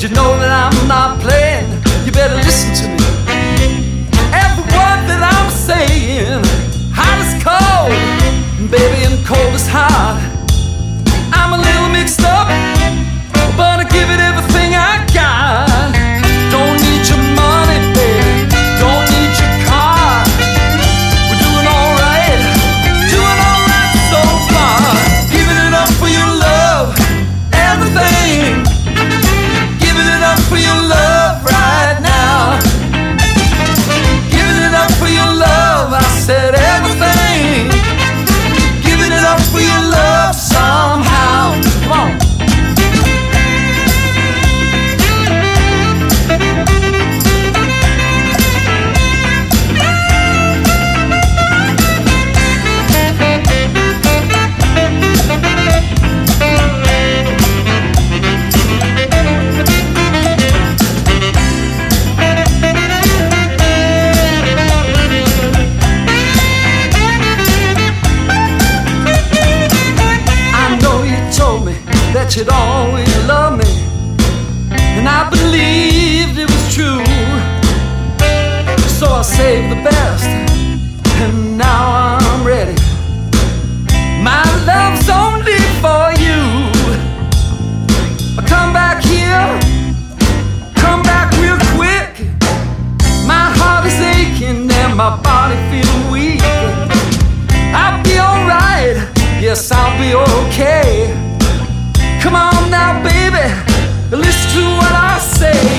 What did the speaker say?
you know that I'm not playing? You better listen to me. Every word that I'm saying, hot is cold, baby, and cold is hot. I'm a little mixed up, but I give it everything I got. Don't need your money, baby, don't need your car. We're doing alright so far. Giving it up for your love, everything. Giving it up for your love right now. Giving it up for your love, I said everything. Giving it up for your love somehow. Come on. That you'd always love me, and I believed it was true. So I saved the best, and now I'm ready. My love's only for you. Come back here, come back real quick. My heart is aching and my body feels weak. I'll be alright, yes, I'll be okay. Come on now, baby, listen to what I say.